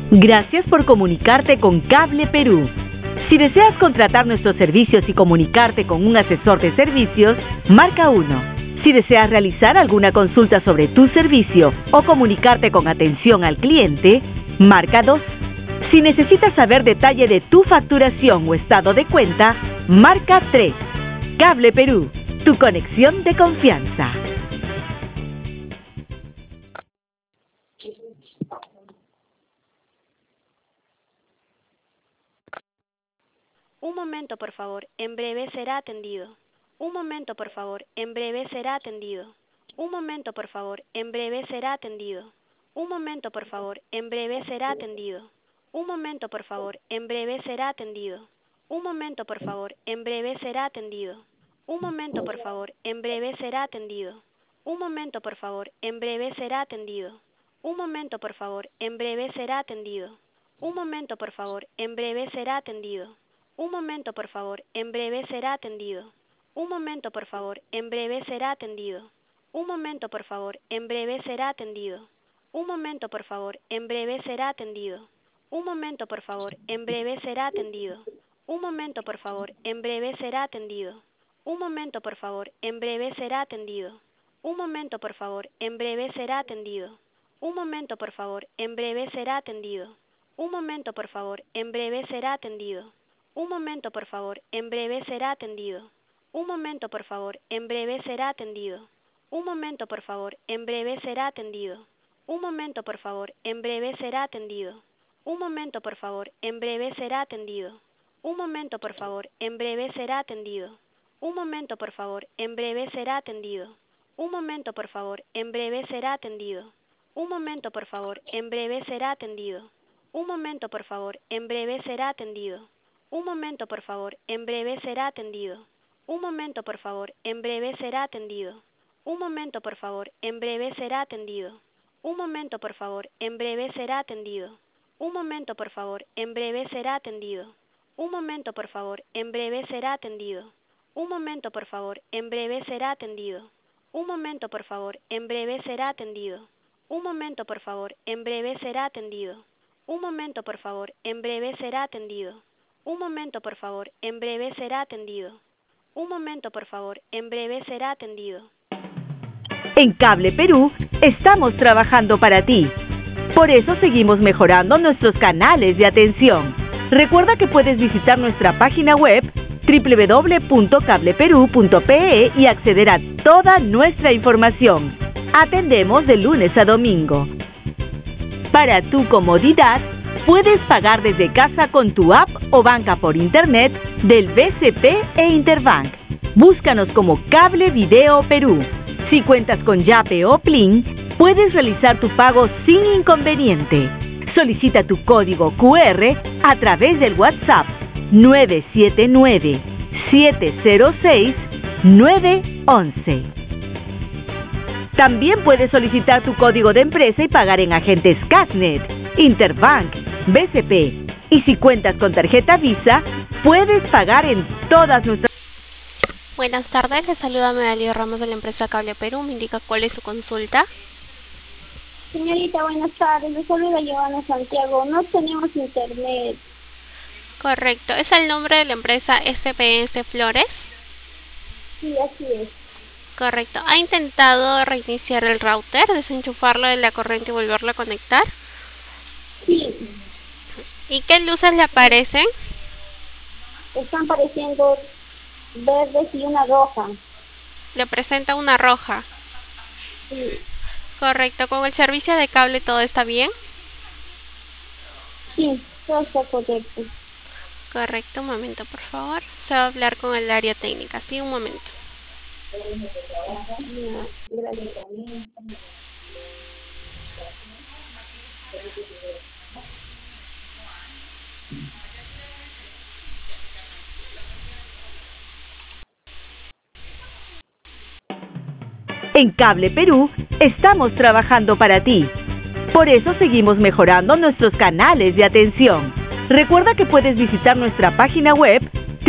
Gracias por comunicarte con Cable Perú. Si deseas contratar nuestros servicios y comunicarte con un asesor de servicios, marca 1. Si deseas realizar alguna consulta sobre tu servicio o comunicarte con atención al cliente, marca 2. Si necesitas saber detalle de tu facturación o estado de cuenta, marca 3. Cable Perú, tu conexión de confianza. Un momento, por favor. En breve será atendido. Un momento, por favor. En breve será atendido. Un momento, por favor. En breve será atendido. Un momento, por favor. En breve será atendido. Un momento, por favor. En breve será atendido. Un momento, por favor. En breve será atendido. Un momento, por favor. En breve será atendido. Un momento, por favor. En breve será atendido. Un momento, por favor. En breve será atendido. Un momento, por favor. En breve será atendido. Un momento, por favor. En breve será atendido. Un momento, por favor. En breve será atendido. Un momento, por favor. En breve será atendido. Un momento, por favor. En breve será atendido. Un momento, por favor. En breve será atendido. Un momento, por favor. En breve será atendido. Un momento, por favor. En breve será atendido. Un momento, por favor. En breve será atendido. Un momento, por favor. En breve será atendido. Un momento, por favor. En breve será atendido. Un momento, por favor. En breve será atendido. Un momento, por favor. En breve será atendido. Un momento, por favor. En breve será atendido. Un momento, por favor. En breve será atendido. Un momento, por favor. En breve será atendido. Un momento, por favor. En breve será atendido. Un momento, por favor. En breve será atendido. Un momento, por favor. En breve será atendido. Un momento, por favor. En breve será atendido. Un momento, por favor. En breve será atendido. Un momento, por favor. En breve será atendido. Un momento, por favor. En breve será atendido. Un momento, por favor. En breve será atendido. Un momento, por favor. En breve será atendido. Un momento, por favor. En breve será atendido. Un momento, por favor. En breve será atendido. Un momento, por favor. En breve será atendido. Un momento, por favor. En breve será atendido. Un momento, por favor. En breve será atendido. Un momento, por favor. En breve será atendido. Un momento, por favor. En breve será atendido. Un momento, por favor. En breve será atendido. En Cable Perú estamos trabajando para ti. Por eso seguimos mejorando nuestros canales de atención. Recuerda que puedes visitar nuestra página web www.cableperu.pe y acceder a toda nuestra información. Atendemos de lunes a domingo. Para tu comodidad, puedes pagar desde casa con tu app o banca por internet del BCP e Interbank. Búscanos como Cable Video Perú. Si cuentas con Yape o Plin, puedes realizar tu pago sin inconveniente. Solicita tu código QR a través del WhatsApp 979-706-911. También puedes solicitar tu código de empresa y pagar en agentes Casnet, Interbank, BCP. Y si cuentas con tarjeta Visa, puedes pagar en todas nuestras... Buenas tardes, les saluda Medalio Ramos de la empresa Cable Perú. Me indica cuál es su consulta. Señorita, buenas tardes. Les saluda Giovanna Santiago. No tenemos internet. Correcto. ¿Es el nombre de la empresa SPS Flores? Sí, así es. Correcto. ¿Ha intentado reiniciar el router, desenchufarlo de la corriente y volverlo a conectar? Sí. ¿Y qué luces le aparecen? Están apareciendo verdes y una roja. Le presenta una roja. Sí. Correcto. ¿Con el servicio de cable todo está bien? Sí, todo está correcto. Correcto. Un momento, por favor. Se va a hablar con el área técnica. Sí, un momento. Gracias. En Cable Perú estamos trabajando para ti. Por eso seguimos mejorando nuestros canales de atención. Recuerda que puedes visitar nuestra página web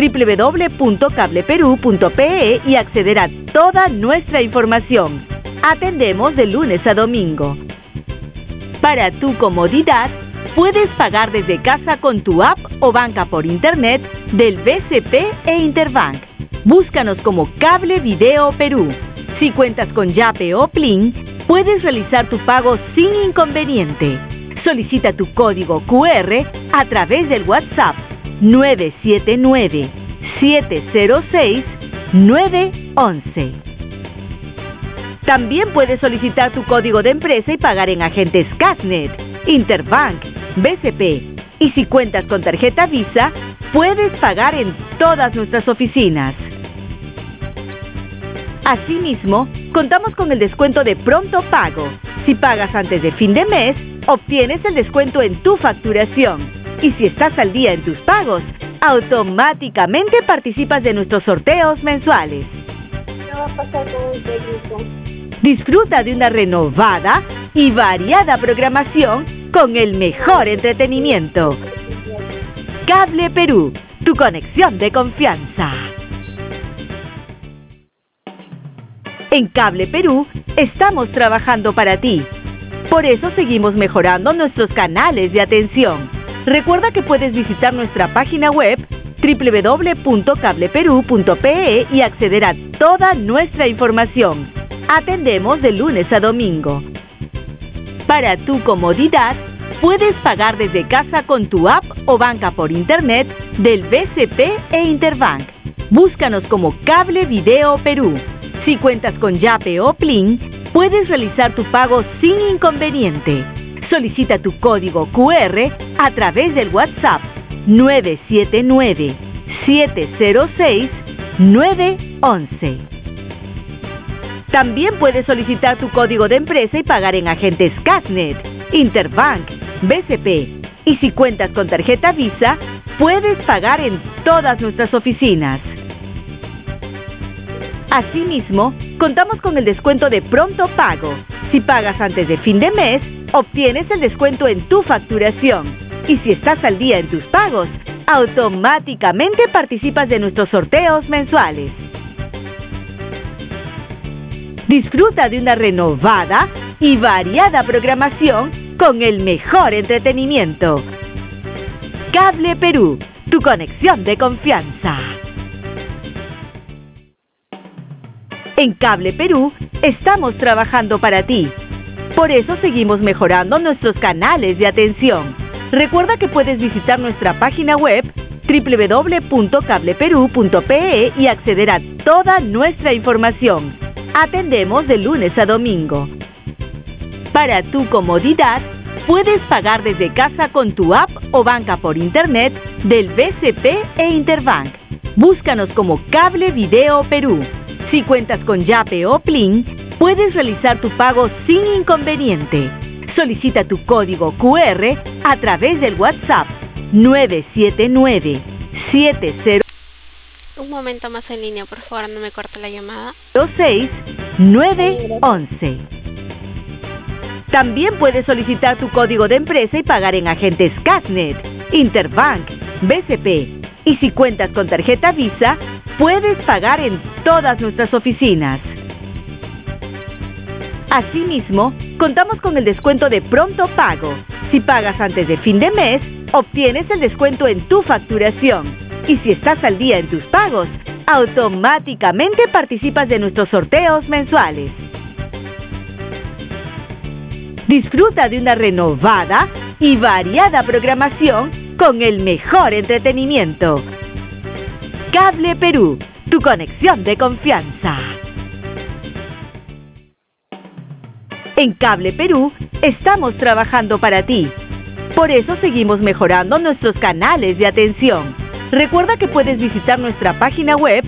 www.cableperu.pe y acceder a toda nuestra información. Atendemos de lunes a domingo. Para tu comodidad, puedes pagar desde casa con tu app o banca por internet del BCP e Interbank. Búscanos como Cable Video Perú. Si cuentas con Yape o Plin, puedes realizar tu pago sin inconveniente. Solicita tu código QR a través del WhatsApp 979-706-911. También puedes solicitar tu código de empresa y pagar en agentes Casnet, Interbank, BCP. Y si cuentas con tarjeta Visa, puedes pagar en todas nuestras oficinas. Asimismo, contamos con el descuento de pronto pago. Si pagas antes de fin de mes, obtienes el descuento en tu facturación. Y si estás al día en tus pagos, automáticamente participas de nuestros sorteos mensuales. ¿Qué va a pasar con el técnico? Disfruta de una renovada y variada programación con el mejor entretenimiento. Cable Perú, tu conexión de confianza. En Cable Perú estamos trabajando para ti. Por eso seguimos mejorando nuestros canales de atención. Recuerda que puedes visitar nuestra página web www.cableperú.pe y acceder a toda nuestra información. Atendemos de lunes a domingo. Para tu comodidad, puedes pagar desde casa con tu app o banca por internet del BCP e Interbank. Búscanos como Cable Video Perú. Si cuentas con Yape o Plin, puedes realizar tu pago sin inconveniente. Solicita tu código QR a través del WhatsApp 979-706-911. También puedes solicitar tu código de empresa y pagar en agentes Casnet, Interbank, BCP. Y si cuentas con tarjeta Visa, puedes pagar en todas nuestras oficinas. Asimismo, contamos con el descuento de pronto pago. Si pagas antes de fin de mes, obtienes el descuento en tu facturación. Y si estás al día en tus pagos, automáticamente participas de nuestros sorteos mensuales. Disfruta de una renovada y variada programación con el mejor entretenimiento. Cable Perú, tu conexión de confianza. En Cable Perú estamos trabajando para ti. Por eso seguimos mejorando nuestros canales de atención. Recuerda que puedes visitar nuestra página web www.cableperú.pe y acceder a toda nuestra información. Atendemos de lunes a domingo. Para tu comodidad, puedes pagar desde casa con tu app o banca por internet del BCP e Interbank. Búscanos como Cable Video Perú. Si cuentas con Yape o Plin, puedes realizar tu pago sin inconveniente. Solicita tu código QR a través del WhatsApp 979-70. Un momento más en línea, por favor, no me corte la llamada. 911. También puedes solicitar tu código de empresa y pagar en agentes Casnet, Interbank, BCP. Y si cuentas con tarjeta Visa, puedes pagar en todas nuestras oficinas. Asimismo, contamos con el descuento de pronto pago. Si pagas antes de fin de mes, obtienes el descuento en tu facturación. Y si estás al día en tus pagos, automáticamente participas de nuestros sorteos mensuales. Disfruta de una renovada y variada programación con el mejor entretenimiento. Cable Perú, tu conexión de confianza. En Cable Perú estamos trabajando para ti. Por eso seguimos mejorando nuestros canales de atención. Recuerda que puedes visitar nuestra página web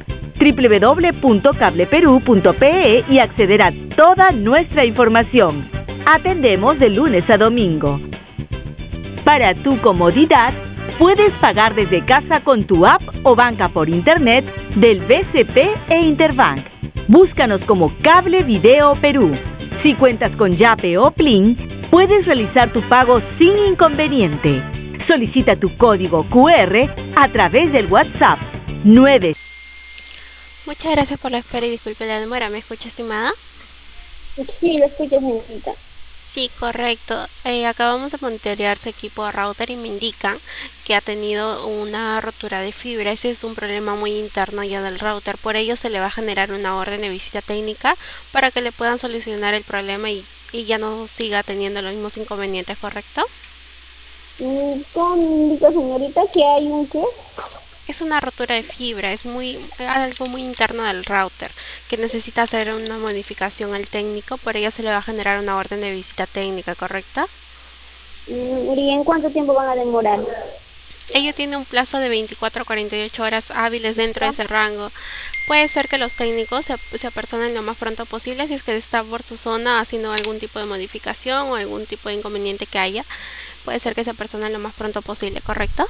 www.cableperú.pe y acceder a toda nuestra información. Atendemos de lunes a domingo. Para tu comodidad, puedes pagar desde casa con tu app o banca por internet del BCP e Interbank. Búscanos como Cable Video Perú. Si cuentas con Yape o Plin, puedes realizar tu pago sin inconveniente. Solicita tu código QR a través del WhatsApp 9. Muchas gracias por la espera y disculpe la demora. ¿Me escucha, estimada? Sí, lo escucho, señorita. Sí, correcto. Acabamos de monitorear su equipo de router y me indican que ha tenido una rotura de fibra. Ese es un problema muy interno ya del router. Por ello se le va a generar una orden de visita técnica para que le puedan solucionar el problema y ya no siga teniendo los mismos inconvenientes, ¿correcto? ¿Cómo me indica, señorita, que hay un qué? Es una rotura de fibra, es algo muy interno del router que necesita hacer una modificación al técnico, por ello se le va a generar una orden de visita técnica, ¿correcto? ¿Y en cuánto tiempo van a demorar? Ello tiene un plazo de 24 a 48 horas hábiles dentro de ese rango. Puede ser que los técnicos se apersonen lo más pronto posible si es que está por su zona haciendo algún tipo de modificación o algún tipo de inconveniente que haya. Puede ser que se apersonen lo más pronto posible, ¿correcto?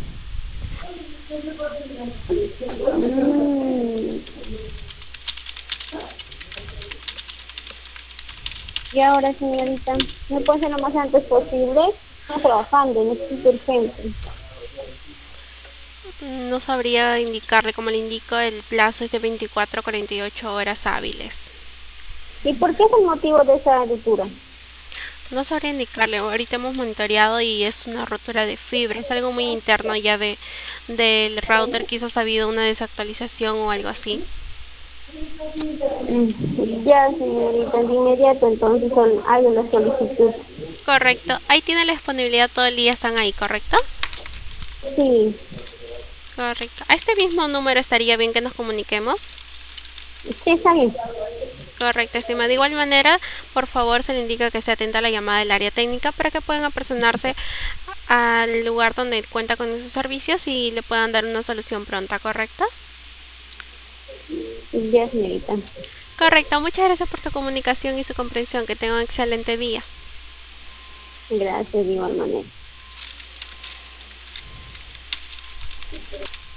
Mm. Y ahora, señorita, ¿me puede ser lo más antes posible? Estoy trabajando, necesito urgente. No sabría indicarle, como le indico, el plazo es de 24 a 48 horas hábiles. ¿Y por qué es el motivo de esa ruptura? No sabría indicarle, ahorita hemos monitoreado y es una rotura de fibra, es algo muy interno ya del router, quizás ha habido una desactualización o algo así. Ya, señorita, de inmediato entonces hago la solicitud. Correcto, ahí tiene la disponibilidad todo el día, están ahí, ¿correcto? Sí, Correcto. A este mismo número estaría bien que nos comuniquemos. sí, está bien. Correcto, estima. De igual manera, por favor, se le indica que se atenta a la llamada del área técnica para que puedan apersonarse al lugar donde cuenta con esos servicios y le puedan dar una solución pronta, ¿correcto? Ya, señorita. Correcto, muchas gracias por su comunicación y su comprensión. Que tenga un excelente día. Gracias, de igual manera.